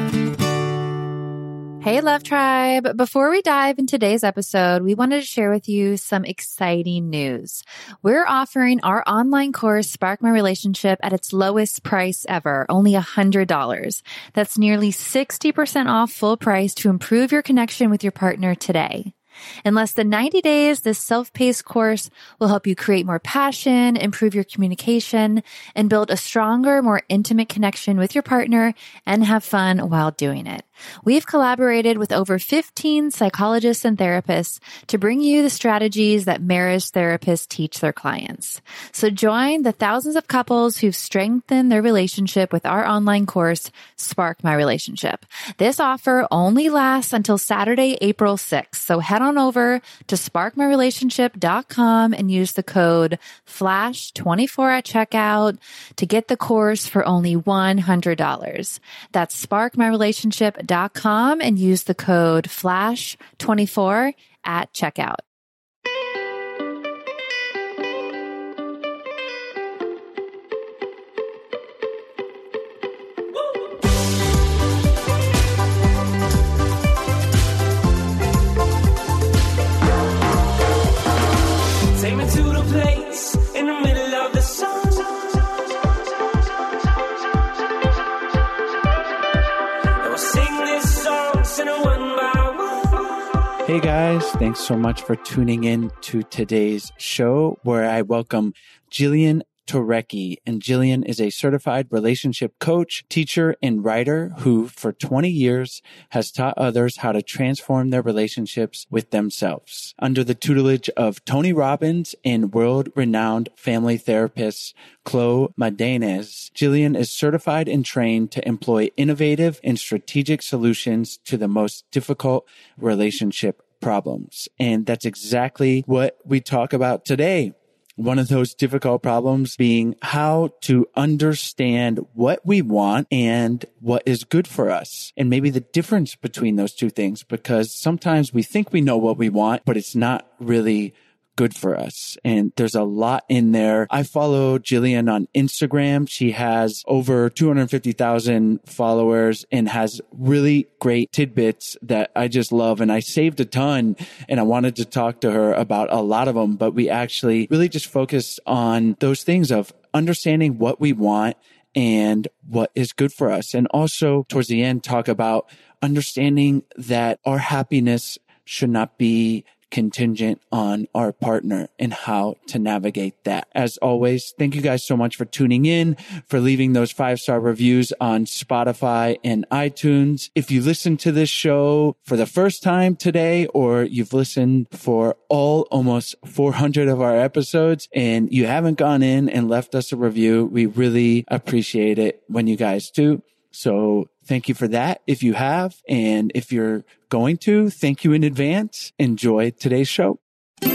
Hey, Love Tribe. Before we dive into today's episode, we wanted to share with you some exciting news. We're offering our online course, Spark My Relationship, at its lowest price ever, only $100. That's nearly 60% off full price to improve your connection with your partner today. In less than 90 days, this self-paced course will help you create more passion, improve your communication, and build a stronger, more intimate connection with your partner and have fun while doing it. We've collaborated with over 15 psychologists and therapists to bring you the strategies that marriage therapists teach their clients. So join the thousands of couples who've strengthened their relationship with our online course, Spark My Relationship. This offer only lasts until Saturday, April 6th. So head on over to sparkmyrelationship.com and use the code FLASH24 at checkout to get the course for only $100. That's sparkmyrelationship.com and use the code FLASH24 at checkout. Take me to the place in the middle of the sun. Hey guys, thanks so much for tuning in to today's show where I welcome Jillian Turecki. And Jillian is a certified relationship coach, teacher, and writer who for 20 years has taught others how to transform their relationships with themselves. Under the tutelage of Tony Robbins and world-renowned family therapist Chloe Madenez, Jillian is certified and trained to employ innovative and strategic solutions to the most difficult relationship problems. And that's exactly what we talk about today. One of those difficult problems being how to understand what we want and what is good for us, and maybe the difference between those two things, because sometimes we think we know what we want, but it's not really good for us. And there's a lot in there. I follow Jillian on Instagram. She has over 250,000 followers and has really great tidbits that I just love. And I saved a ton and I wanted to talk to her about a lot of them, but we actually really just focused on those things of understanding what we want and what is good for us. And also towards the end, talk about understanding that our happiness should not be contingent on our partner and how to navigate that. As always, thank you guys so much for tuning in, for leaving those 5-star reviews on Spotify and iTunes. If you listen to this show for the first time today, or you've listened for almost 400 of our episodes and you haven't gone in and left us a review, we really appreciate it when you guys do. So thank you for that if you have. And if you're going to, thank you in advance. Enjoy today's show. Hi,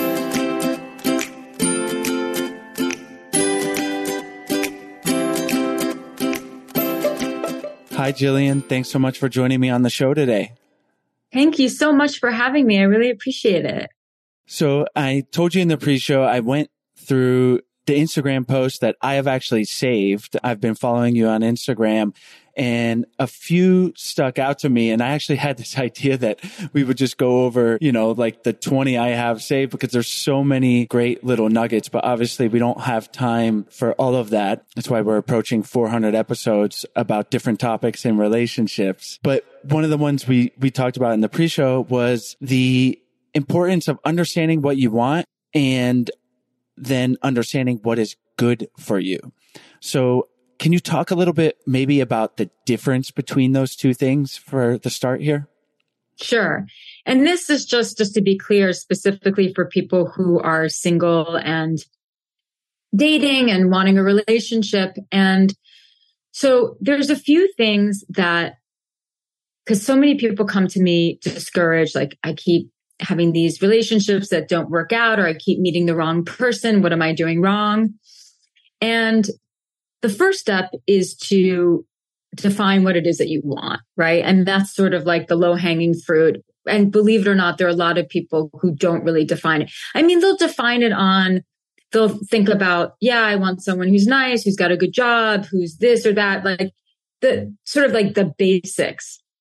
Jillian. Thanks so much for joining me on the show today. Thank you so much for having me. I really appreciate it. So I told you in the pre-show, I went through the Instagram post that I have actually saved. I've been following you on Instagram and a few stuck out to me. And I actually had this idea that we would just go over, like the 20 I have saved because there's so many great little nuggets, but obviously we don't have time for all of that. That's why we're approaching 400 episodes about different topics in relationships. But one of the ones we talked about in the pre-show was the importance of understanding what you want and then understanding what is good for you. So can you talk a little bit maybe about the difference between those two things for the start here? Sure. And this is just to be clear, specifically for people who are single and dating and wanting a relationship. And so there's a few things that, because so many people come to me discouraged, like I keep having these relationships that don't work out, or I keep meeting the wrong person. What am I doing wrong? And the first step is to define what it is that you want, right? And that's sort of like the low-hanging fruit. And believe it or not, there are a lot of people who don't really define it. I mean, they'll define it they'll think about, I want someone who's nice, who's got a good job, who's this or that, like the sort of like the basics.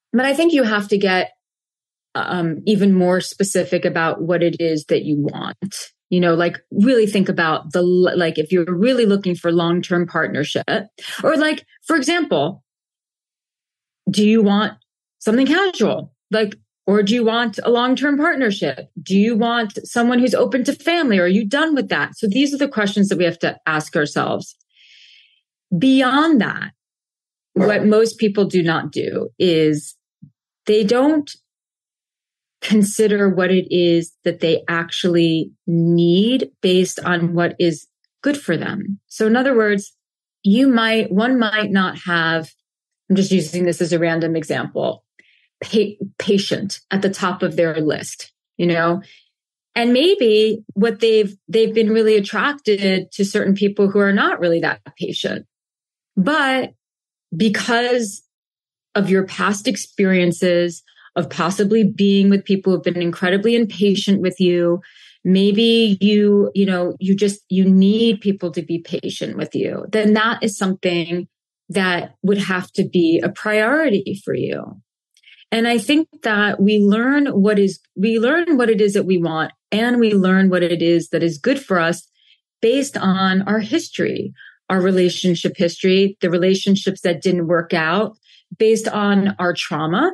But I think you have to get even more specific about what it is that you want. Like really think about like if you're really looking for long-term partnership, or like, for example, do you want something casual? Like, or do you want a long-term partnership? Do you want someone who's open to family? Or are you done with that? So these are the questions that we have to ask ourselves. Beyond that, what most people do not do is they don't consider what it is that they actually need based on what is good for them. So in other words, one might not have, I'm just using this as a random example, patient at the top of their list, and maybe what they've been really attracted to certain people who are not really that patient, but because of your past experiences of possibly being with people who've been incredibly impatient with you, maybe you need people to be patient with you, then that is something that would have to be a priority for you. And I think that we learn what it is that we want, and we learn what it is that is good for us based on our history, our relationship history, the relationships that didn't work out, based on our trauma,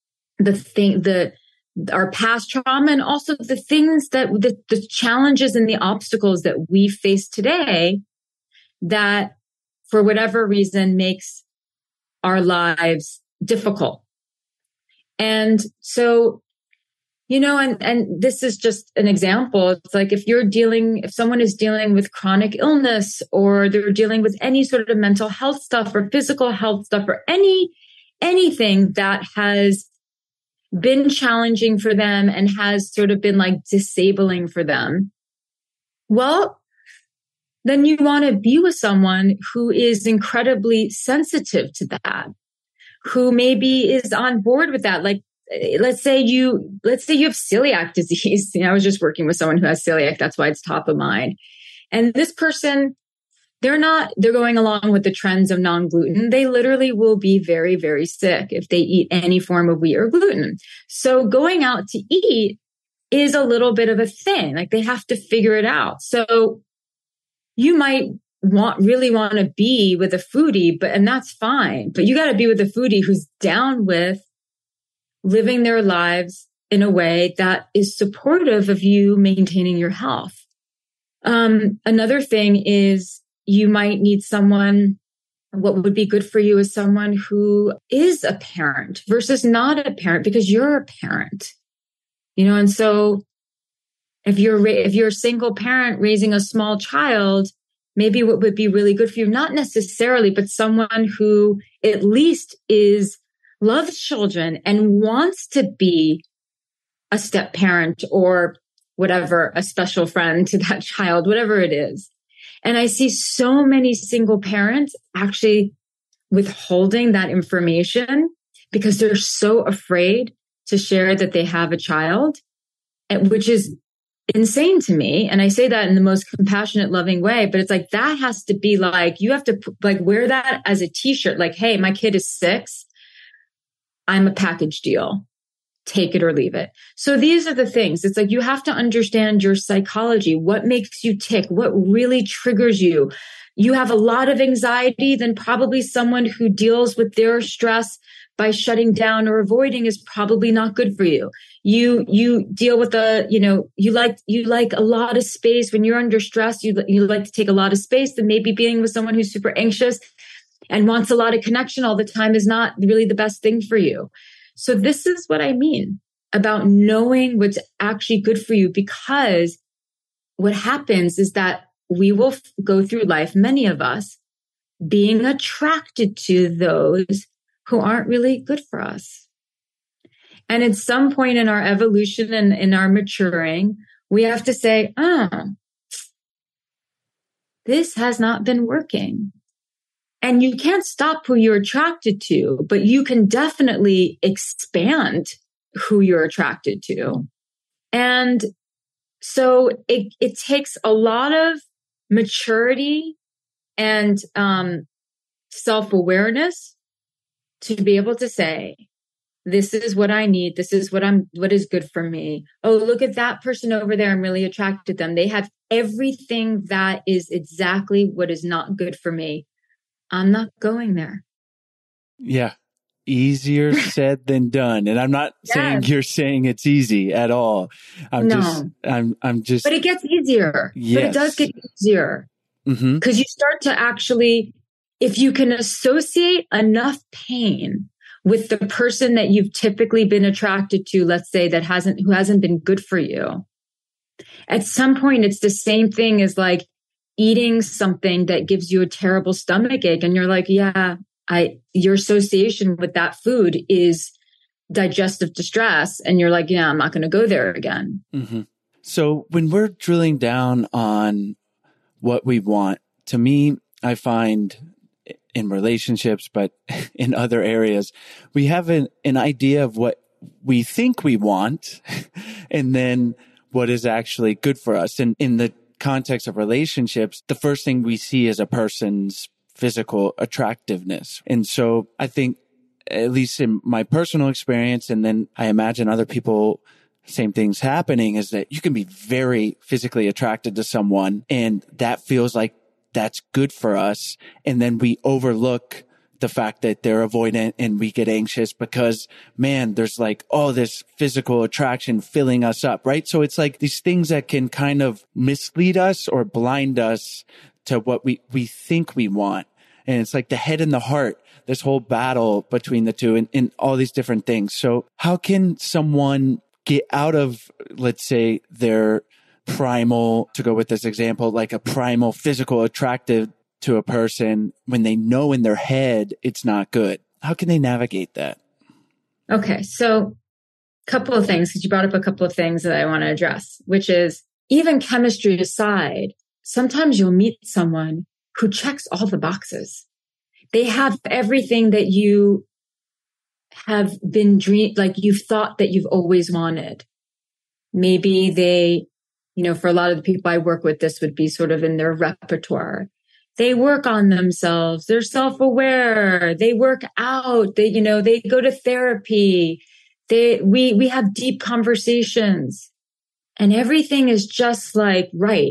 our past trauma, and also the things that the challenges and the obstacles that we face today that for whatever reason makes our lives difficult. And so, and this is just an example. It's like if someone is dealing with chronic illness, or they're dealing with any sort of mental health stuff or physical health stuff, or anything that has been challenging for them and has sort of been like disabling for them, well, then you want to be with someone who is incredibly sensitive to that, who maybe is on board with that. Like, let's say you have celiac disease. I was just working with someone who has celiac. That's why it's top of mind. And this person, they're going along with the trends of non-gluten. They literally will be very, very sick if they eat any form of wheat or gluten. So going out to eat is a little bit of a thing. Like they have to figure it out. So you might really want to be with a foodie, and that's fine. But you got to be with a foodie who's down with living their lives in a way that is supportive of you maintaining your health. Another thing is you might need someone, what would be good for you is someone who is a parent versus not a parent, because you're a parent, and so if you're a single parent raising a small child, maybe what would be really good for you, not necessarily, but someone who at least loves children and wants to be a step parent or whatever, a special friend to that child, whatever it is. And I see so many single parents actually withholding that information because they're so afraid to share that they have a child, which is insane to me. And I say that in the most compassionate, loving way, but it's like, that has to be like, you have to like wear that as a t-shirt. Like, hey, my kid is 6. I'm a package deal. Take it or leave it. So these are the things. It's like, you have to understand your psychology. What makes you tick? What really triggers you? You have a lot of anxiety, then probably someone who deals with their stress by shutting down or avoiding is probably not good for you. You deal with you like a lot of space. When you're under stress, you like to take a lot of space. Then maybe being with someone who's super anxious and wants a lot of connection all the time is not really the best thing for you. So this is what I mean about knowing what's actually good for you, because what happens is that we will go through life, many of us, being attracted to those who aren't really good for us. And at some point in our evolution and in our maturing, we have to say, this has not been working. And you can't stop who you're attracted to, but you can definitely expand who you're attracted to. And so it takes a lot of maturity and self-awareness to be able to say, this is what I need. This is what is good for me. Oh, look at that person over there. I'm really attracted to them. They have everything that is exactly what is not good for me. I'm not going there. Yeah. Easier said than done. And I'm not saying you're saying it's easy at all. I'm just, but it gets easier. Yes. But it does get easier because you start to actually, if you can associate enough pain with the person that you've typically been attracted to, let's say who hasn't been good for you. At some point, it's the same thing as like eating something that gives you a terrible stomach ache. And you're like, your association with that food is digestive distress. And you're like, I'm not going to go there again. Mm-hmm. So when we're drilling down on what we want, to me, I find in relationships, but in other areas, we have an idea of what we think we want and then what is actually good for us. And in the context of relationships, the first thing we see is a person's physical attractiveness. And so I think, at least in my personal experience, and then I imagine other people, same things happening, is that you can be very physically attracted to someone and that feels like that's good for us. And then we overlook the fact that they're avoidant and we get anxious because, man, there's like all this physical attraction filling us up, right? So it's like these things that can kind of mislead us or blind us to what we think we want. And it's like the head and the heart, this whole battle between the two and all these different things. So how can someone get out of, let's say, their primal, to go with this example, like a primal physical attractive to a person when they know in their head it's not good? How can they navigate that? Okay. So a couple of things, because you brought up a couple of things that I want to address, which is even chemistry aside, sometimes you'll meet someone who checks all the boxes. They have everything that you have been like you've thought that you've always wanted. Maybe they, for a lot of the people I work with, this would be sort of in their repertoire. They work on themselves. They're self-aware. They work out. They go to therapy. We have deep conversations and everything is just like, right.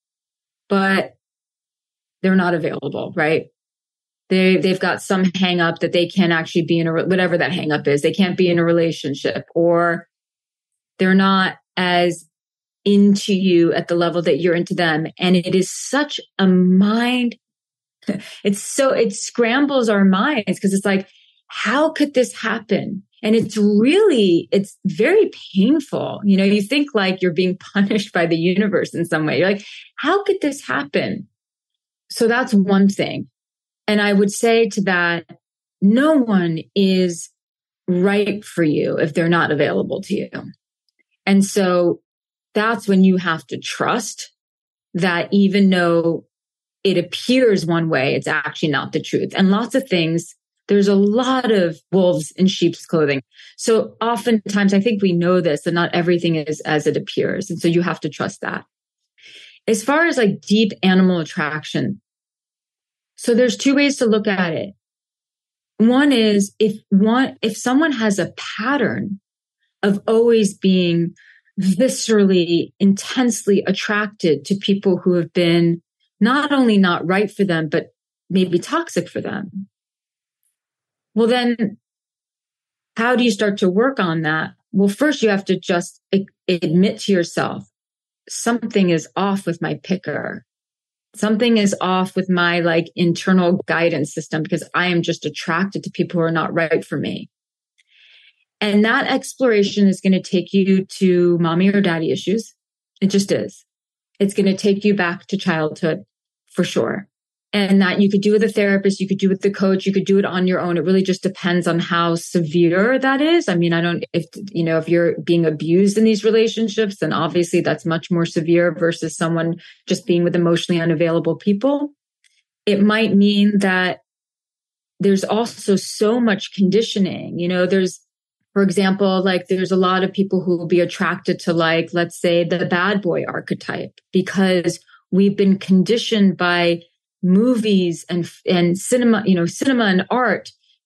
But they're not available, right? They've got some hang up that they can't actually be in whatever that hang up is. They can't be in a relationship, or they're not as into you at the level that you're into them. And it is such a mind. It scrambles our minds because it's like, how could this happen? And it's very painful. You think like you're being punished by the universe in some way. You're like, how could this happen? So that's one thing. And I would say to that, no one is right for you if they're not available to you. And so that's when you have to trust that even though it appears one way, it's actually not the truth. And lots of things, there's a lot of wolves in sheep's clothing. So oftentimes, I think we know this, that not everything is as it appears. And so you have to trust that. As far as like deep animal attraction, so there's two ways to look at it. One is if someone has a pattern of always being viscerally, intensely attracted to people who have been not only not right for them, but maybe toxic for them. Well, then how do you start to work on that? Well, first you have to just admit to yourself, something is off with my picker. Something is off with my like internal guidance system because I am just attracted to people who are not right for me. And that exploration is going to take you to mommy or daddy issues. It just is. It's going to take you back to childhood for sure. And that you could do with a therapist, you could do with the coach, you could do it on your own. It really just depends on how severe that is. I mean, if you're being abused in these relationships, then obviously that's much more severe versus someone just being with emotionally unavailable people. It might mean that there's also so much conditioning. For example, like there's a lot of people who will be attracted to like, let's say the bad boy archetype because we've been conditioned by movies and cinema, cinema and art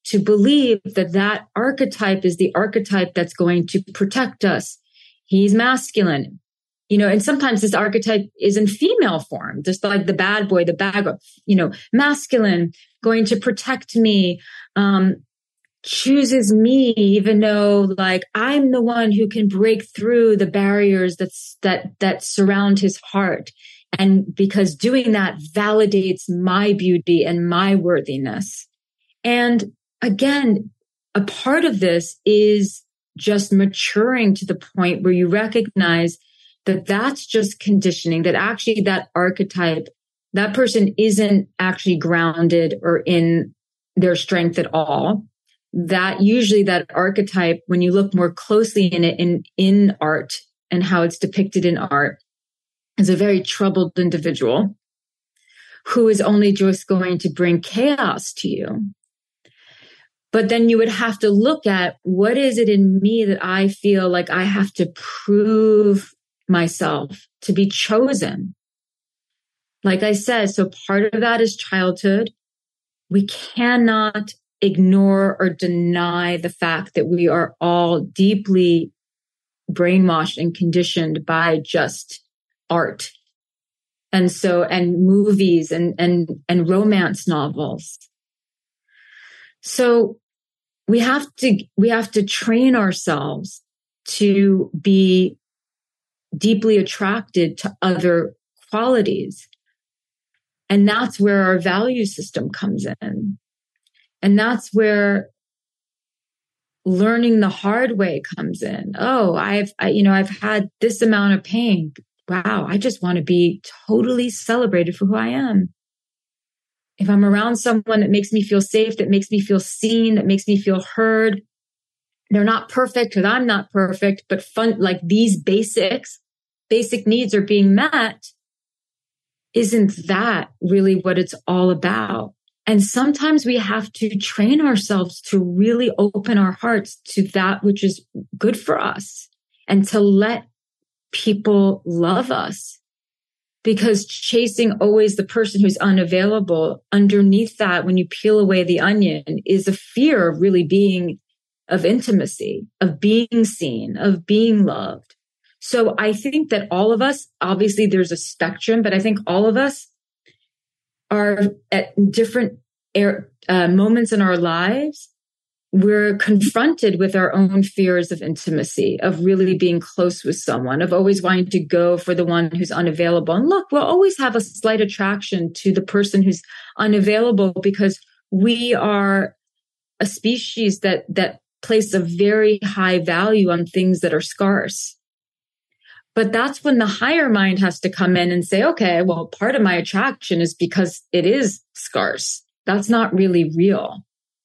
to believe that that archetype is the archetype that's going to protect us. He's masculine, and sometimes this archetype is in female form, just like the bad boy, the bad girl, masculine, going to protect me, chooses me, even though like I'm the one who can break through the barriers that surround his heart. And because doing that validates my beauty and my worthiness. And again, a part of this is just maturing to the point where you recognize that that's just conditioning, that actually that archetype, that person isn't actually grounded or in their strength at all. That usually that archetype, when you look more closely in it in art and how it's depicted in art, is a very troubled individual who is only just going to bring chaos to you. But then you would have to look at what is it in me that I feel like I have to prove myself to be chosen. Like I said, so part of that is childhood. We cannot ignore or deny the fact that we are all deeply brainwashed and conditioned by just art. And movies and romance novels. So we have to train ourselves to be deeply attracted to other qualities. And that's where our value system comes in. And that's where learning the hard way comes in. Oh, I've had this amount of pain. Wow, I just want to be totally celebrated for who I am. If I'm around someone that makes me feel safe, that makes me feel seen, that makes me feel heard, they're not perfect because I'm not perfect, but fun, like these basic needs are being met. Isn't that really what it's all about? And sometimes we have to train ourselves to really open our hearts to that which is good for us and to let people love us. Because chasing always the person who's unavailable, underneath that, when you peel away the onion, is a fear of really being of intimacy, of being seen, of being loved. So I think that all of us, obviously there's a spectrum, but I think all of us are at different moments in our lives. We're confronted with our own fears of intimacy, of really being close with someone, of always wanting to go for the one who's unavailable. And look, we'll always have a slight attraction to the person who's unavailable because we are a species that place a very high value on things that are scarce. But that's when the higher mind has to come in and say, okay, well, part of my attraction is because it is scarce. That's not really real.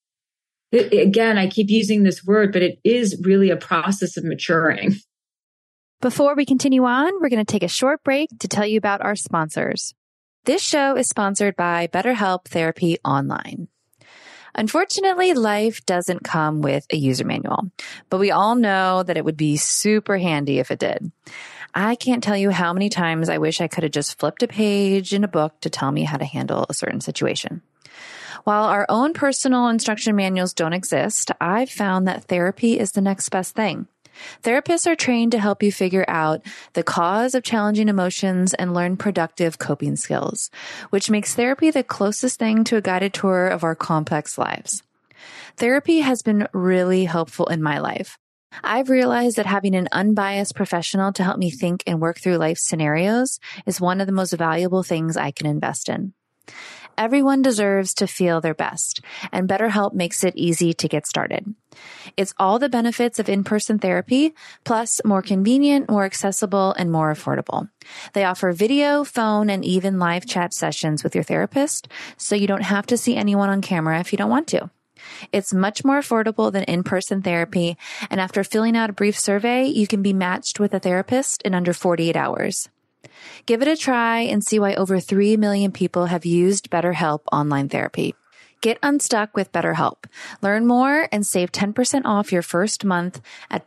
Again, I keep using this word, but it is really a process of maturing. Before we continue on, we're going to take a short break to tell you about our sponsors. This show is sponsored by BetterHelp Therapy Online. Unfortunately, life doesn't come with a user manual, but we all know that it would be super handy if it did. I can't tell you how many times I wish I could have just flipped a page in a book to tell me how to handle a certain situation. While our own personal instruction manuals don't exist, I've found that therapy is the next best thing. Therapists are trained to help you figure out the cause of challenging emotions and learn productive coping skills, which makes therapy the closest thing to a guided tour of our complex lives. Therapy has been really helpful in my life. I've realized that having an unbiased professional to help me think and work through life scenarios is one of the most valuable things I can invest in. Everyone deserves to feel their best, and BetterHelp makes it easy to get started. It's all the benefits of in-person therapy, plus more convenient, more accessible, and more affordable. They offer video, phone, and even live chat sessions with your therapist, so you don't have to see anyone on camera if you don't want to. It's much more affordable than in-person therapy, and after filling out a brief survey, you can be matched with a therapist in under 48 hours. Give it a try and see why over 3 million people have used BetterHelp online therapy. Get unstuck with BetterHelp. Learn more and save 10% off your first month at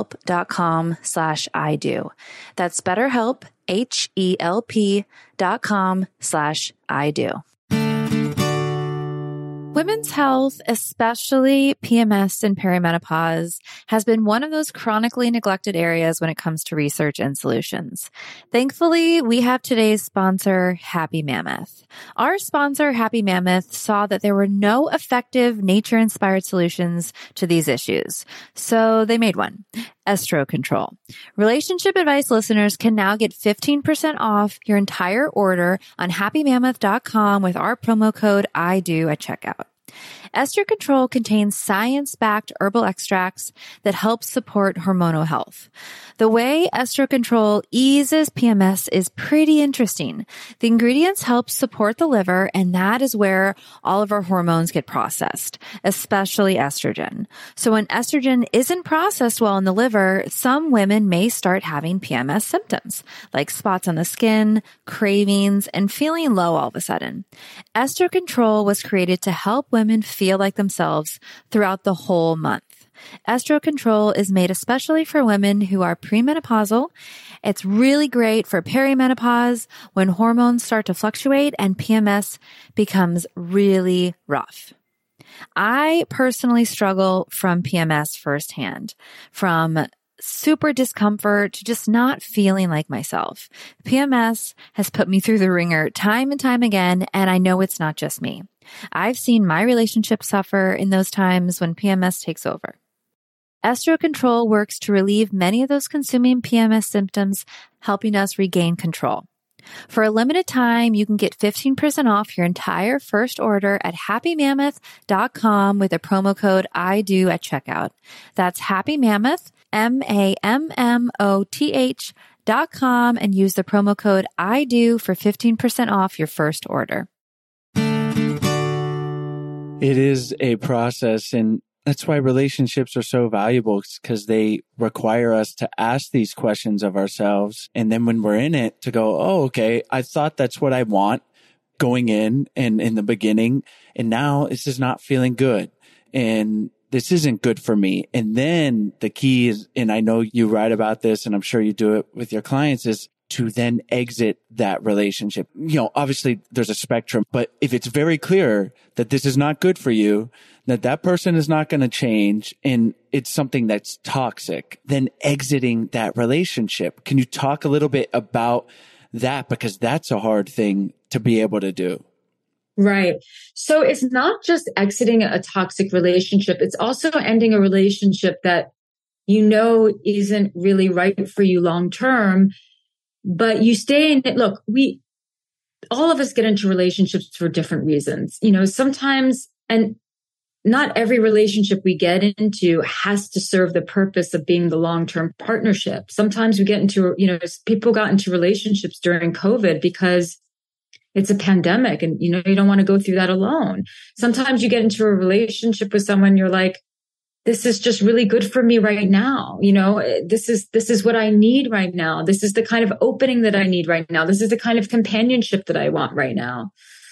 BetterHelp.com/IDo. That's BetterHelp, HELP.com/IDo. Women's health, especially PMS and perimenopause, has been one of those chronically neglected areas when it comes to research and solutions. Thankfully, we have today's sponsor, Happy Mammoth. Our sponsor, Happy Mammoth, saw that there were no effective nature-inspired solutions to these issues. So they made one. Estro Control. Relationship Advice listeners can now get 15% off your entire order on happymammoth.com with our promo code IDO at checkout. Estro Control contains science-backed herbal extracts that help support hormonal health. The way Estro Control eases PMS is pretty interesting. The ingredients help support the liver, and that is where all of our hormones get processed, especially estrogen. So when estrogen isn't processed well in the liver, some women may start having PMS symptoms, like spots on the skin, cravings, and feeling low all of a sudden. Estro Control was created to help women feel like themselves throughout the whole month. Estro Control is made especially for women who are premenopausal. It's really great for perimenopause when hormones start to fluctuate and PMS becomes really rough. I personally struggle from PMS firsthand, from super discomfort to just not feeling like myself. PMS has put me through the ringer time and time again, and I know it's not just me. I've seen my relationship suffer in those times when PMS takes over. Estro Control works to relieve many of those consuming PMS symptoms, helping us regain control. For a limited time, you can get 15% off your entire first order at happymammoth.com with the promo code IDO at checkout. That's Happy Mammoth, MAMMOTH.com, and use the promo code IDO for 15% off your first order. It is a process, and that's why relationships are so valuable, because they require us to ask these questions of ourselves. And then when we're in it, to go, oh, okay, I thought that's what I want going in and in the beginning. And now this is not feeling good. And this isn't good for me. And then the key is, and I know you write about this, and I'm sure you do it with your clients, is to then exit that relationship. You know, obviously there's a spectrum, but if it's very clear that this is not good for you, that that person is not going to change, and it's something that's toxic, then exiting that relationship. Can you talk a little bit about that? Because that's a hard thing to be able to do. Right. So it's not just exiting a toxic relationship. It's also ending a relationship that you know isn't really right for you long term, but you stay in it. Look, all of us get into relationships for different reasons. You know, sometimes, and not every relationship we get into has to serve the purpose of being the long-term partnership. Sometimes we get into, you know, people got into relationships during COVID because it's a pandemic and, you know, you don't want to go through that alone. Sometimes you get into a relationship with someone, you're like, this is just really good for me right now. You know, this is what I need right now. This is the kind of opening that I need right now. This is the kind of companionship that I want right now.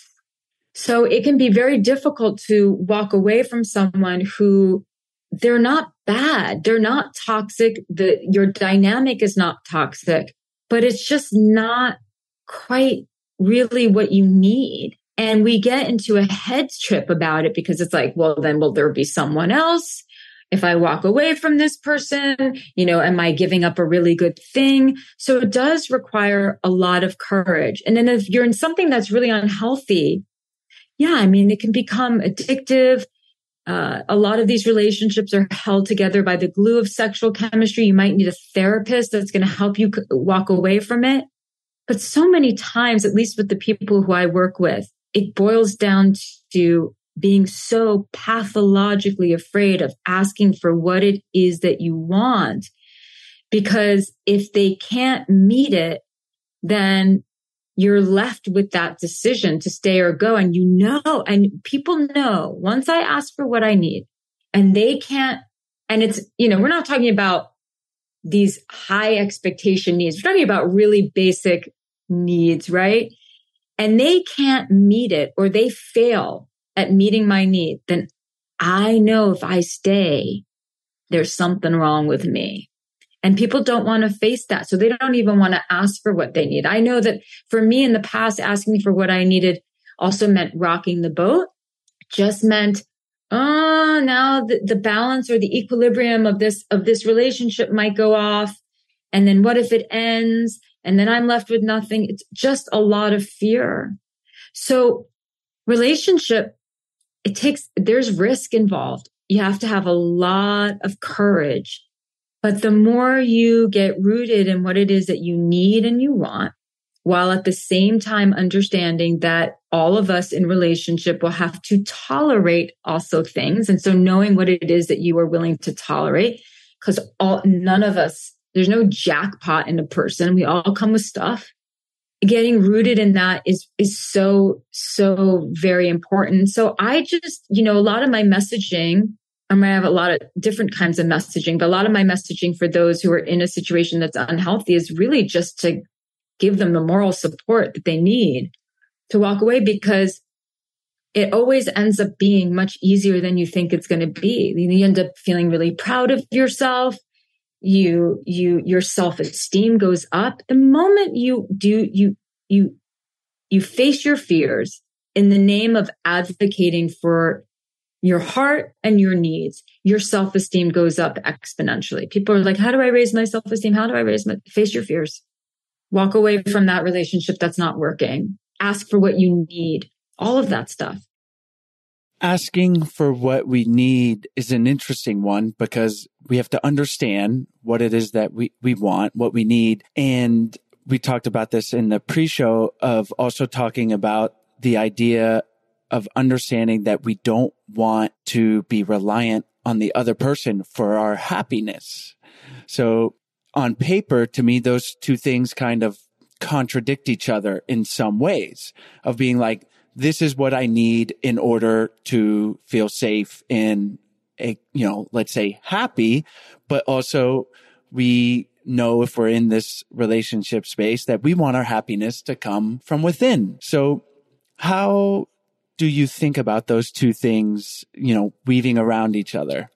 So it can be very difficult to walk away from someone who, they're not bad. They're not toxic. Your dynamic is not toxic, but it's just not quite really what you need. And we get into a head trip about it because it's like, well, then will there be someone else? If I walk away from this person, you know, am I giving up a really good thing? So it does require a lot of courage. And then if you're in something that's really unhealthy, yeah, I mean, it can become addictive. A lot of these relationships are held together by the glue of sexual chemistry. You might need a therapist that's going to help you walk away from it. But so many times, at least with the people who I work with, it boils down to being so pathologically afraid of asking for what it is that you want. Because if they can't meet it, then you're left with that decision to stay or go. And you know, and people know, once I ask for what I need and they can't, and it's, you know, we're not talking about these high expectation needs. We're talking about really basic needs, right? And they can't meet it, or they fail at meeting my need, then I know if I stay, there's something wrong with me. And people don't want to face that. So they don't even want to ask for what they need. I know that for me in the past, asking for what I needed also meant rocking the boat. just meant, oh, now the balance or the equilibrium of this relationship might go off. And then what if it ends? And then I'm left with nothing. It's just a lot of fear. So relationship, there's risk involved. You have to have a lot of courage. But the more you get rooted in what it is that you need and you want, while at the same time understanding that all of us in relationship will have to tolerate also things. And so knowing what it is that you are willing to tolerate, because none of us, there's no jackpot in a person. We all come with stuff. Getting rooted in that is so, so very important. So I just, a lot of my messaging, I have a lot of different kinds of messaging, but a lot of my messaging for those who are in a situation that's unhealthy is really just to give them the moral support that they need to walk away, because it always ends up being much easier than you think it's going to be. You end up feeling really proud of yourself. Your self-esteem goes up. The moment you face your fears in the name of advocating for your heart and your needs, your self-esteem goes up exponentially. People are like, how do I raise my self-esteem? How do I face your fears? Walk away from that relationship that's not working. Ask for what you need. All of that stuff. Asking for what we need is an interesting one, because we have to understand what it is that we want, what we need. And we talked about this in the pre-show of also talking about the idea of understanding that we don't want to be reliant on the other person for our happiness. So on paper, to me, those two things kind of contradict each other in some ways, of being like, this is what I need in order to feel safe and, let's say happy, but also we know if we're in this relationship space that we want our happiness to come from within. So how do you think about those two things, weaving around each other?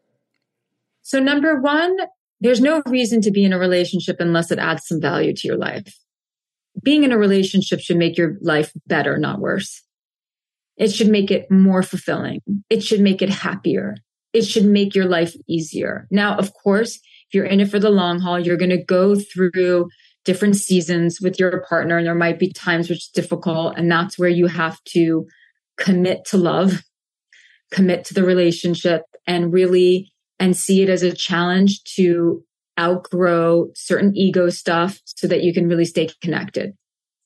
So number one, there's no reason to be in a relationship unless it adds some value to your life. Being in a relationship should make your life better, not worse. It should make it more fulfilling. It should make it happier. It should make your life easier. Now, of course, if you're in it for the long haul, you're going to go through different seasons with your partner, and there might be times which is difficult. And that's where you have to commit to love, commit to the relationship, and see it as a challenge to outgrow certain ego stuff so that you can really stay connected.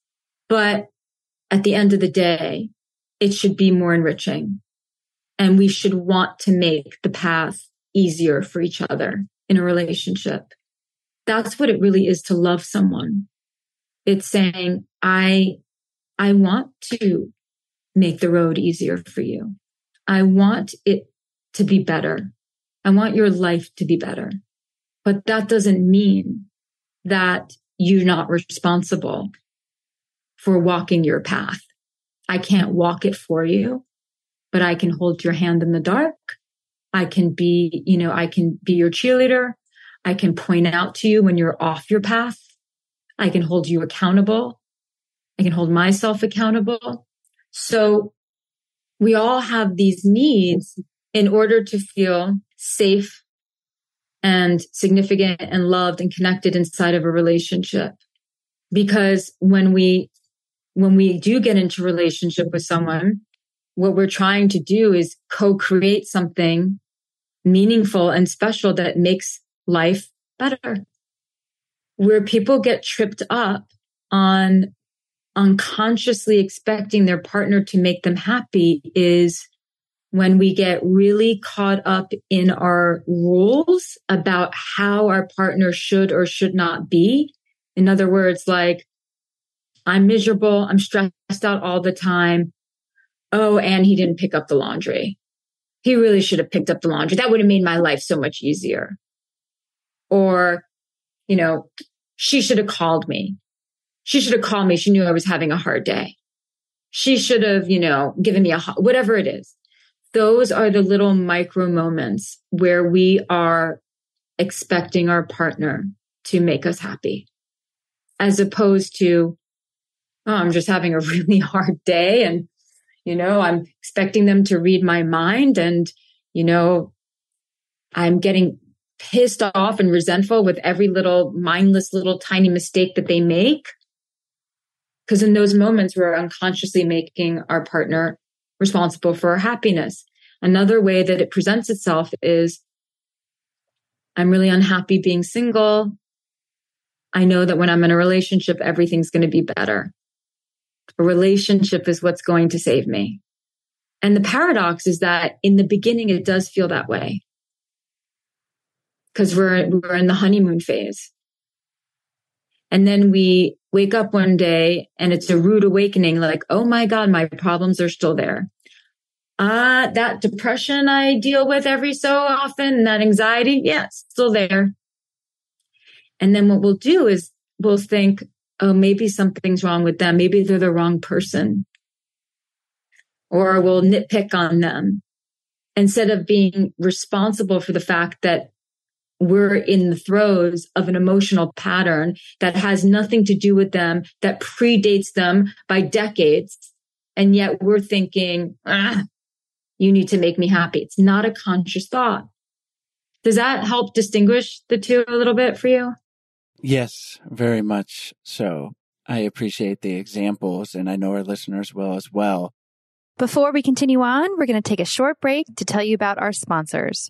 But at the end of the day, it should be more enriching. And we should want to make the path easier for each other in a relationship. That's what it really is to love someone. It's saying, I want to make the road easier for you. I want it to be better. I want your life to be better. But that doesn't mean that you're not responsible for walking your path. I can't walk it for you, but I can hold your hand in the dark. I can be your cheerleader. I can point out to you when you're off your path. I can hold you accountable. I can hold myself accountable. So we all have these needs in order to feel safe and significant and loved and connected inside of a relationship. Because when we do get into a relationship with someone, what we're trying to do is co-create something meaningful and special that makes life better. Where people get tripped up on unconsciously expecting their partner to make them happy is when we get really caught up in our rules about how our partner should or should not be. In other words, like, I'm miserable, I'm stressed out all the time. Oh, and he didn't pick up the laundry. He really should have picked up the laundry. That would have made my life so much easier. Or, she should have called me. She should have called me. She knew I was having a hard day. She should have, given me whatever it is. Those are the little micro moments where we are expecting our partner to make us happy, as opposed to, oh, I'm just having a really hard day and, I'm expecting them to read my mind, and, I'm getting pissed off and resentful with every little mindless little tiny mistake that they make. Because in those moments, we're unconsciously making our partner responsible for our happiness. Another way that it presents itself is, I'm really unhappy being single. I know that when I'm in a relationship, everything's going to be better. A relationship is what's going to save me. And the paradox is that in the beginning, it does feel that way. Because we're in the honeymoon phase. And then we wake up one day and it's a rude awakening, like, oh my God, my problems are still there. That depression I deal with every so often, that anxiety, yeah, it's still there. And then what we'll do is we'll think, oh, maybe something's wrong with them. Maybe they're the wrong person. Or we'll nitpick on them instead of being responsible for the fact that we're in the throes of an emotional pattern that has nothing to do with them, that predates them by decades. And yet we're thinking, you need to make me happy. It's not a conscious thought. Does that help distinguish the two a little bit for you? Yes, very much so. I appreciate the examples, and I know our listeners will as well. Before we continue on, we're going to take a short break to tell you about our sponsors.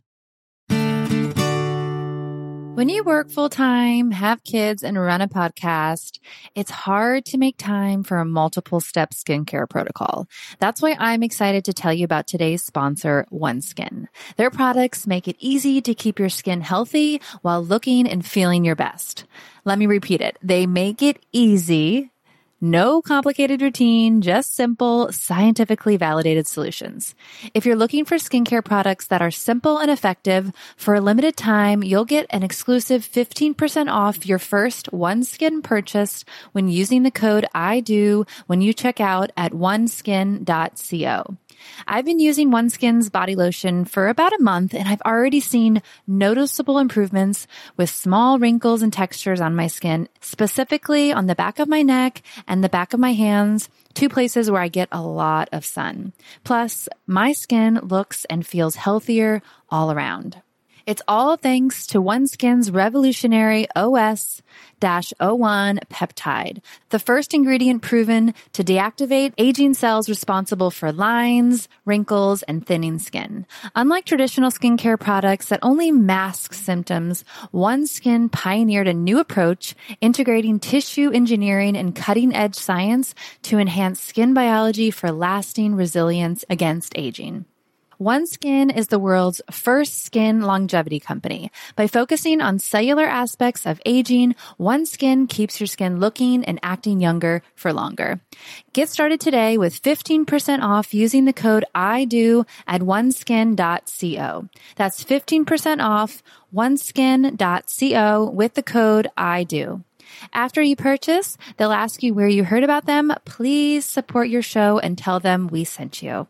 When you work full-time, have kids, and run a podcast, it's hard to make time for a multiple-step skincare protocol. That's why I'm excited to tell you about today's sponsor, OneSkin. Their products make it easy to keep your skin healthy while looking and feeling your best. Let me repeat it. They make it easy. No complicated routine, just simple, scientifically validated solutions. If you're looking for skincare products that are simple and effective, for a limited time, you'll get an exclusive 15% off your first OneSkin purchase when using the code IDO when you check out at oneskin.co. I've been using OneSkin's body lotion for about a month, and I've already seen noticeable improvements with small wrinkles and textures on my skin, specifically on the back of my neck and the back of my hands, two places where I get a lot of sun. Plus, my skin looks and feels healthier all around. It's all thanks to OneSkin's revolutionary OS-01 peptide, the first ingredient proven to deactivate aging cells responsible for lines, wrinkles, and thinning skin. Unlike traditional skincare products that only mask symptoms, OneSkin pioneered a new approach integrating tissue engineering and cutting-edge science to enhance skin biology for lasting resilience against aging. OneSkin is the world's first skin longevity company. By focusing on cellular aspects of aging, OneSkin keeps your skin looking and acting younger for longer. Get started today with 15% off using the code IDO at oneskin.co. That's 15% off oneskin.co with the code IDO. After you purchase, they'll ask you where you heard about them. Please support your show and tell them we sent you.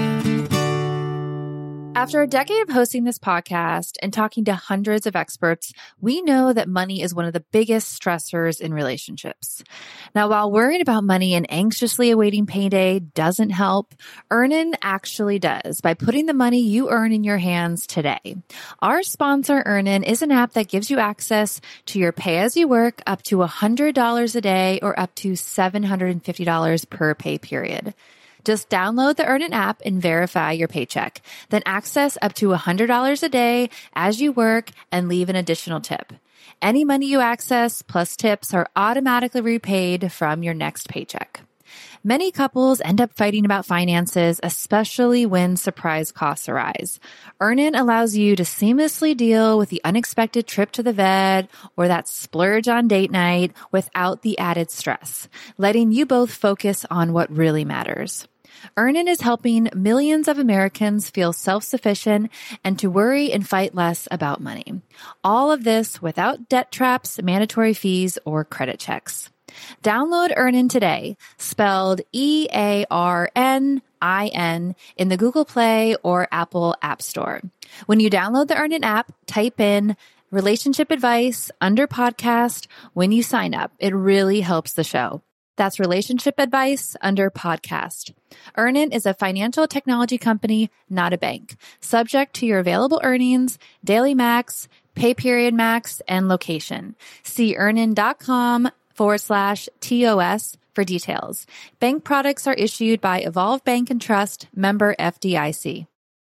After a decade of hosting this podcast and talking to hundreds of experts, we know that money is one of the biggest stressors in relationships. Now, while worrying about money and anxiously awaiting payday doesn't help, Earnin actually does by putting the money you earn in your hands today. Our sponsor, Earnin, is an app that gives you access to your pay-as-you-work up to $100 a day or up to $750 per pay period. Just download the Earnin app and verify your paycheck. Then access up to $100 a day as you work and leave an additional tip. Any money you access plus tips are automatically repaid from your next paycheck. Many couples end up fighting about finances, especially when surprise costs arise. Earnin allows you to seamlessly deal with the unexpected trip to the vet or that splurge on date night without the added stress, letting you both focus on what really matters. Earnin is helping millions of Americans feel self-sufficient and to worry and fight less about money. All of this without debt traps, mandatory fees, or credit checks. Download Earnin today, spelled EARNIN, in the Google Play or Apple App Store. When you download the Earnin app, type in relationship advice under podcast when you sign up. It really helps the show. That's relationship advice under podcast. Earnin is a financial technology company, not a bank. Subject to your available earnings, daily max, pay period max, and location. See earnin.com/TOS for details. Bank products are issued by Evolve Bank and Trust, member FDIC.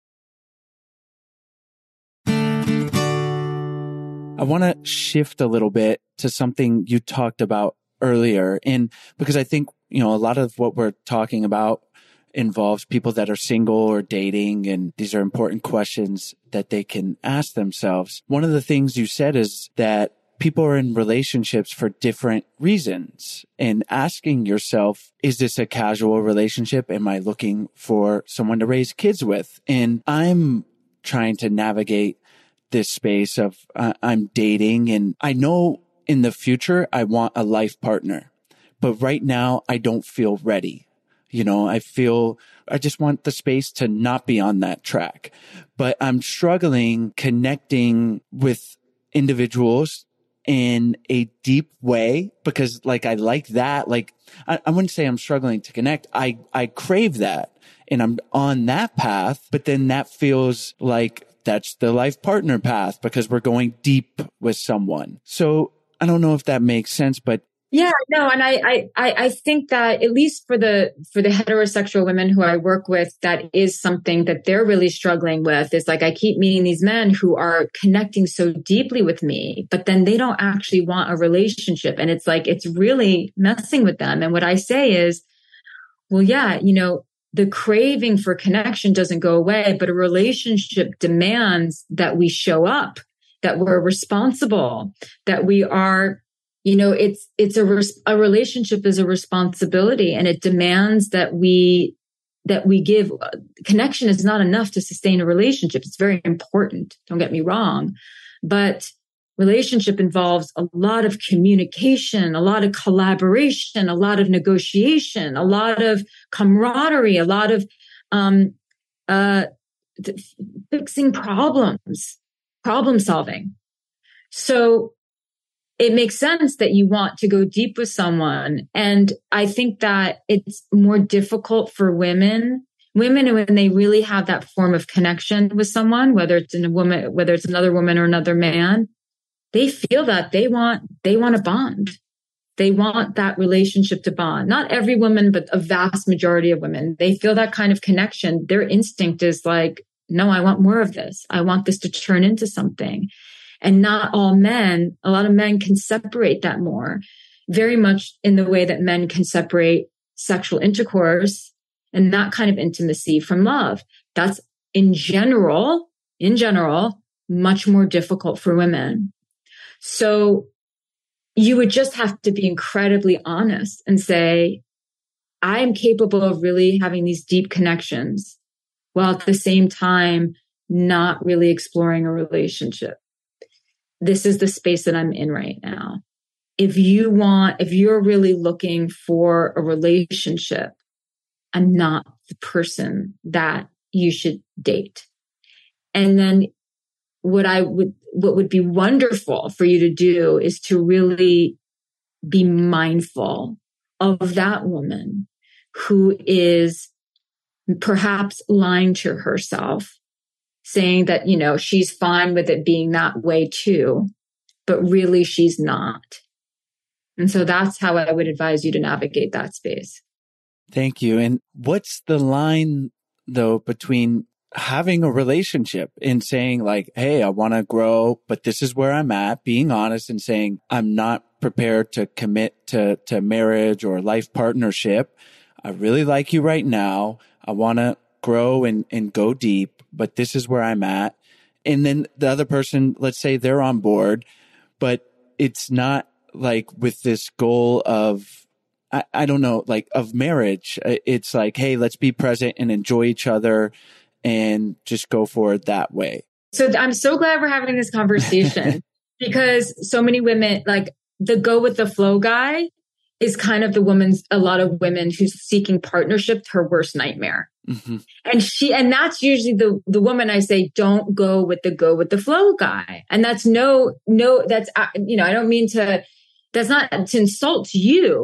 I want to shift a little bit to something you talked about earlier. And because I think, a lot of what we're talking about involves people that are single or dating, and these are important questions that they can ask themselves. One of the things you said is that people are in relationships for different reasons, and asking yourself, is this a casual relationship? Am I looking for someone to raise kids with? And I'm trying to navigate this space of I'm dating, and I know in the future I want a life partner, but right now I don't feel ready. I just want the space to not be on that track, but I'm struggling connecting with individuals in a deep way because I like that. I wouldn't say I'm struggling to connect. I crave that and I'm on that path, but then that feels like that's the life partner path because we're going deep with someone. So I don't know if that makes sense, but yeah, no. And I think that at least for the heterosexual women who I work with, that is something that they're really struggling with. Is I keep meeting these men who are connecting so deeply with me, but then they don't actually want a relationship. And it's really messing with them. And what I say is, well, yeah, the craving for connection doesn't go away, but a relationship demands that we show up, that we're responsible, that we are, a relationship is a responsibility, and it demands that we give. Connection is not enough to sustain a relationship. It's very important. Don't get me wrong, but relationship involves a lot of communication, a lot of collaboration, a lot of negotiation, a lot of camaraderie, a lot of fixing problems, problem solving. So it makes sense that you want to go deep with someone. And I think that it's more difficult for women when they really have that form of connection with someone, whether it's another woman or another man. They feel that they want a bond. They want that relationship to bond. Not every woman, but a vast majority of women. They feel that kind of connection. Their instinct is no, I want more of this. I want this to turn into something. And not all men, a lot of men can separate that more, very much in the way that men can separate sexual intercourse and that kind of intimacy from love. That's in general, much more difficult for women. So you would just have to be incredibly honest and say, I am capable of really having these deep connections while at the same time not really exploring a relationship. This is the space that I'm in right now. If you're really looking for a relationship, I'm not the person that you should date. And then what would be wonderful for you to do is to really be mindful of that woman who is perhaps lying to herself, saying that, she's fine with it being that way too, but really she's not. And so that's how I would advise you to navigate that space. Thank you. And what's the line though between having a relationship and saying hey, I want to grow, but this is where I'm at, being honest and saying, I'm not prepared to commit to marriage or life partnership. I really like you right now. I want to grow and go deep, but this is where I'm at. And then the other person, let's say they're on board, but it's not with this goal of, I don't know, of marriage. It's hey, let's be present and enjoy each other and just go forward that way. So I'm so glad we're having this conversation because so many women, the go with the flow guy is kind of a lot of women who's seeking partnership, her worst nightmare. Mm-hmm. And that's usually the woman I say, don't go with the flow guy. And that's that's, I don't mean that's not to insult you,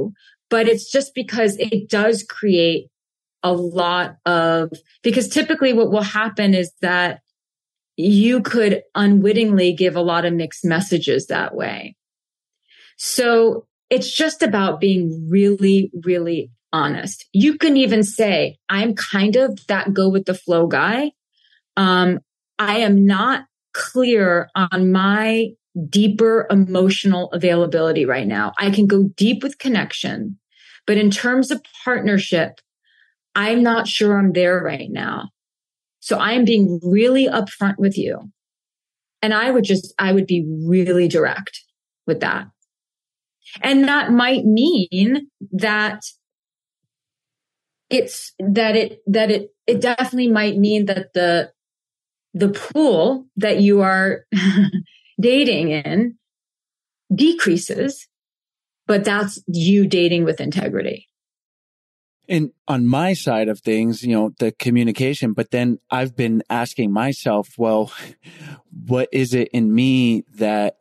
but it's just because it does create a lot of, because typically what will happen is that you could unwittingly give a lot of mixed messages that way. So it's just about being really, really honest. You can even say, I'm kind of that go with the flow guy. I am not clear on my deeper emotional availability right now. I can go deep with connection, but in terms of partnership, I'm not sure I'm there right now. So I am being really upfront with you. And I would be really direct with that. And that might mean that it definitely might mean that the pool that you are dating in decreases, but that's you dating with integrity. And on my side of things, the communication, but then I've been asking myself, well, what is it in me that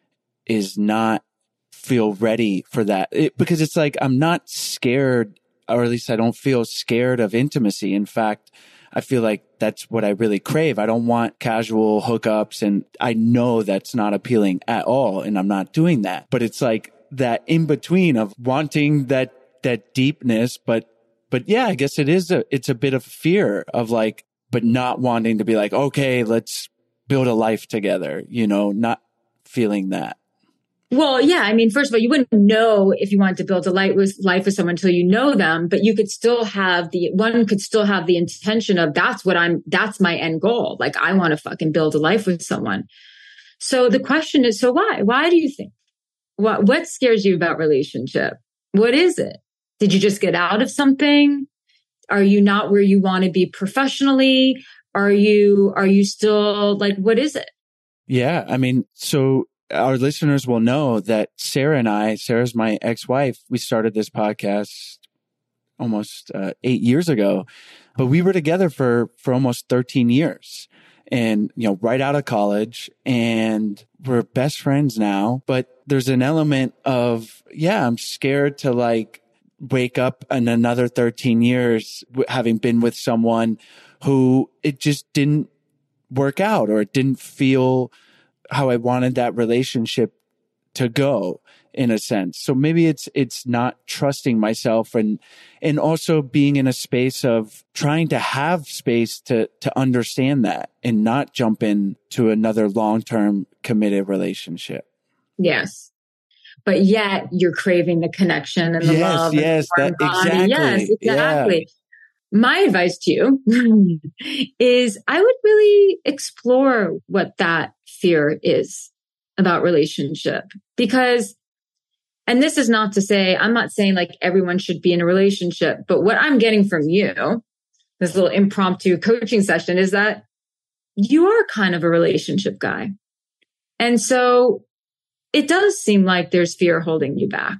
is not feel ready for that? Because it's like, I'm not scared, or at least I don't feel scared of intimacy. In fact, I feel like that's what I really crave. I don't want casual hookups, and I know that's not appealing at all. And I'm not doing that, but it's like that in between of wanting that deepness, but yeah, I guess it's a bit of fear of like, but not wanting to be like, okay, let's build a life together, not feeling that. Well, yeah. I mean, first of all, you wouldn't know if you wanted to build a life with someone until you know them, but you could still have the intention of that's my end goal. Like, I want to fucking build a life with someone. So the question is, so why? Why do you think? What scares you about relationship? What is it? Did you just get out of something? Are you not where you want to be professionally? Are you still like, what is it? Yeah. I mean, so our listeners will know that Sarah's my ex-wife. We started this podcast almost 8 years ago, but we were together for almost 13 years. And, right out of college, and we're best friends now. But there's an element of, I'm scared to like wake up in another 13 years having been with someone who it just didn't work out, or it didn't feel how I wanted that relationship to go, in a sense. So maybe it's not trusting myself, and also being in a space of trying to have space to understand that and not jump into another long-term committed relationship. Yes. But yet you're craving the connection and the love. Yes, exactly. Yes, exactly. Yeah. My advice to you is I would really explore what that fear is about relationship, because, and this is not to say, I'm not saying like everyone should be in a relationship, but what I'm getting from you, this little impromptu coaching session, is that you are kind of a relationship guy. And so it does seem like there's fear holding you back,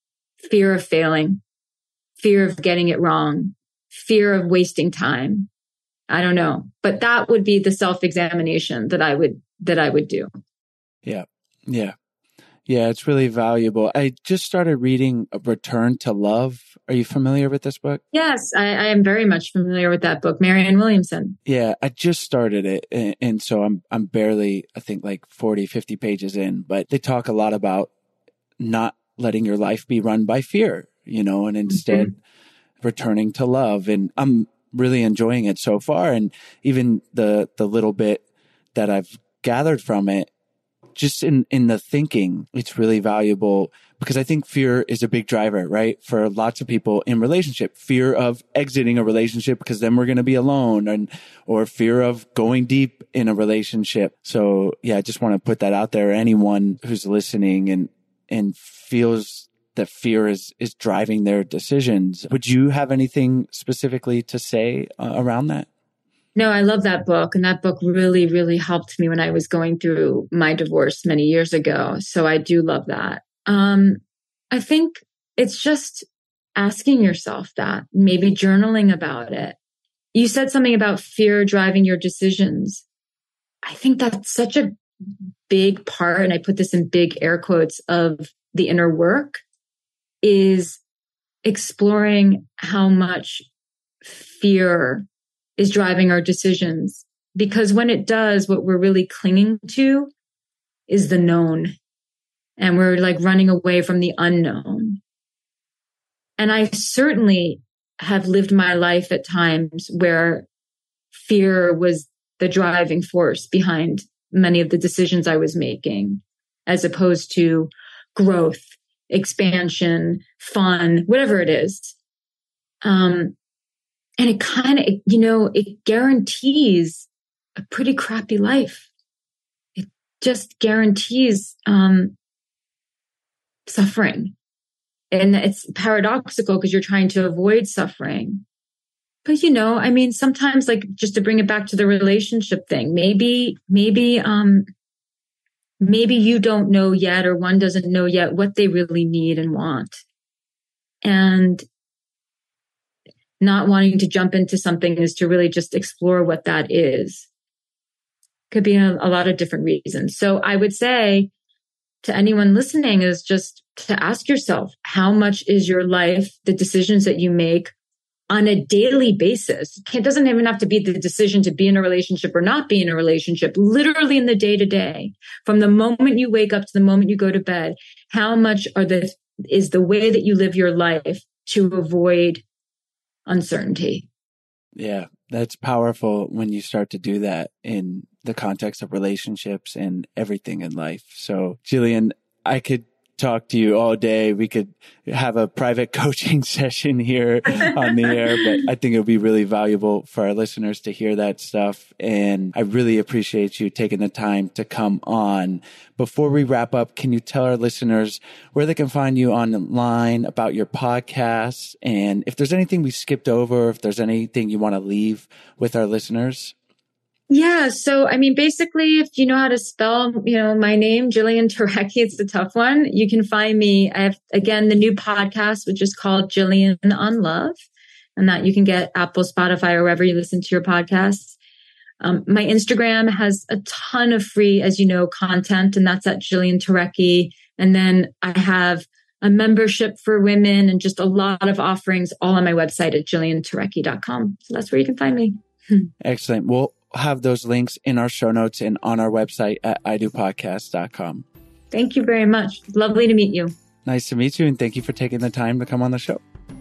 fear of failing, fear of getting it wrong, fear of wasting time. I don't know, but that would be the self-examination that I would do. Yeah. Yeah. Yeah. It's really valuable. I just started reading Return to Love. Are you familiar with this book? Yes, I am very much familiar with that book. Marianne Williamson. Yeah. I just started it. And so I'm barely, I think like 40, 50 pages in, but they talk a lot about not letting your life be run by fear, and instead returning to love. And I'm really enjoying it so far. And even the little bit that I've gathered from it, just in the thinking, it's really valuable, because I think fear is a big driver, right? For lots of people in relationship, fear of exiting a relationship because then we're going to be alone, or fear of going deep in a relationship. So yeah, I just want to put that out there. Anyone who's listening and feels that fear is driving their decisions. Would you have anything specifically to say around that? No, I love that book. And that book really, really helped me when I was going through my divorce many years ago. So I do love that. I think it's just asking yourself that, maybe journaling about it. You said something about fear driving your decisions. I think that's such a big part, and I put this in big air quotes, of the inner work, is exploring how much fear is driving our decisions. Because when it does, what we're really clinging to is the known. And we're like running away from the unknown. And I certainly have lived my life at times where fear was the driving force behind many of the decisions I was making, as opposed to growth, expansion, fun, whatever it is. And it kind of, it guarantees a pretty crappy life. It just guarantees suffering. And it's paradoxical because you're trying to avoid suffering. But, sometimes, like, just to bring it back to the relationship thing, maybe you don't know yet, or one doesn't know yet what they really need and want. And not wanting to jump into something is to really just explore what that is. Could be a lot of different reasons. So I would say to anyone listening is just to ask yourself, how much is your life, the decisions that you make on a daily basis? It doesn't even have to be the decision to be in a relationship or not be in a relationship, literally in the day to day, from the moment you wake up to the moment you go to bed. How much is the way that you live your life to avoid uncertainty? Yeah, that's powerful when you start to do that in the context of relationships and everything in life. So, Jillian, I could talk to you all day. We could have a private coaching session here on the air, but I think it would be really valuable for our listeners to hear that stuff. And I really appreciate you taking the time to come on. Before we wrap up, can you tell our listeners where they can find you online, about your podcasts, and if there's anything we skipped over, if there's anything you want to leave with our listeners? Yeah. So, basically, if you know how to spell, my name, Jillian Turecki, it's a tough one. You can find me. I have, again, the new podcast, which is called Jillian on Love, and that you can get Apple, Spotify, or wherever you listen to your podcasts. My Instagram has a ton of free, as you know, content, and that's at Jillian Turecki. And then I have a membership for women and just a lot of offerings all on my website at jillianturecki.com. So that's where you can find me. Excellent. We'll have those links in our show notes and on our website at idopodcast.com. Thank you very much. Lovely to meet you. Nice to meet you. And thank you for taking the time to come on the show.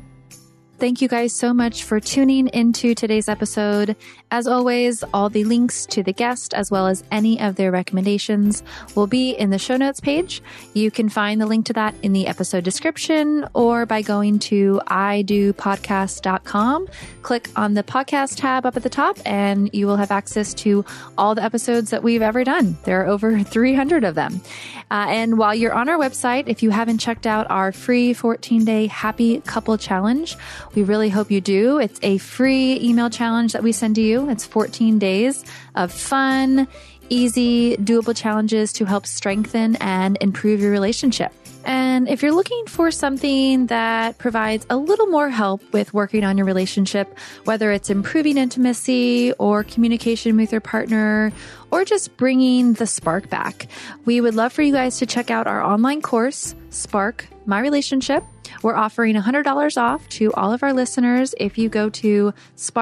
Thank you guys so much for tuning into today's episode. As always, all the links to the guest, as well as any of their recommendations, will be in the show notes page. You can find the link to that in the episode description or by going to idopodcast.com. Click on the podcast tab up at the top and you will have access to all the episodes that we've ever done. There are over 300 of them. And while you're on our website, if you haven't checked out our free 14-day Happy Couple Challenge, we really hope you do. It's a free email challenge that we send to you. It's 14 days of fun, easy, doable challenges to help strengthen and improve your relationship. And if you're looking for something that provides a little more help with working on your relationship, whether it's improving intimacy or communication with your partner, or just bringing the spark back, we would love for you guys to check out our online course, Spark My Relationship. We're offering $100 off to all of our listeners if you go to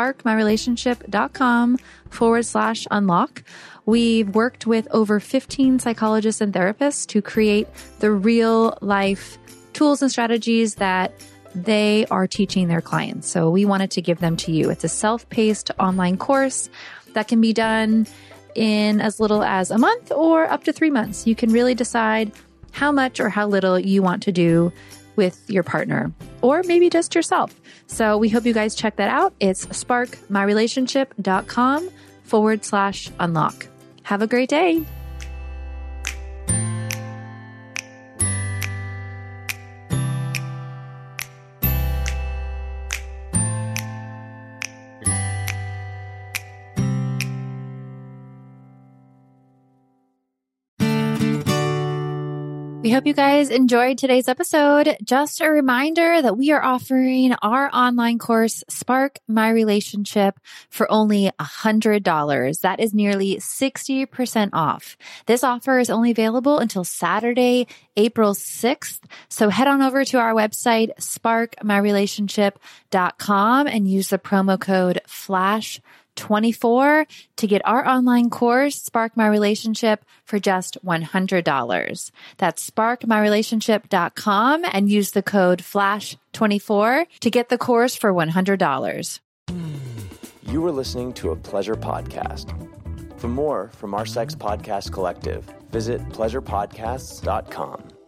sparkmyrelationship.com/unlock. We've worked with over 15 psychologists and therapists to create the real life tools and strategies that they are teaching their clients. So we wanted to give them to you. It's a self-paced online course that can be done in as little as a month or up to 3 months. You can really decide how much or how little you want to do with your partner, or maybe just yourself. So we hope you guys check that out. It's sparkmyrelationship.com/unlock. Have a great day. We hope you guys enjoyed today's episode. Just a reminder that we are offering our online course, Spark My Relationship, for only $100. That is nearly 60% off. This offer is only available until Saturday, April 6th. So head on over to our website, sparkmyrelationship.com, and use the promo code FLASH24 to get our online course, Spark My Relationship, for just $100. That's sparkmyrelationship.com and use the code FLASH24 to get the course for $100. You were listening to a Pleasure podcast. For more from our Sex Podcast Collective, visit pleasurepodcasts.com.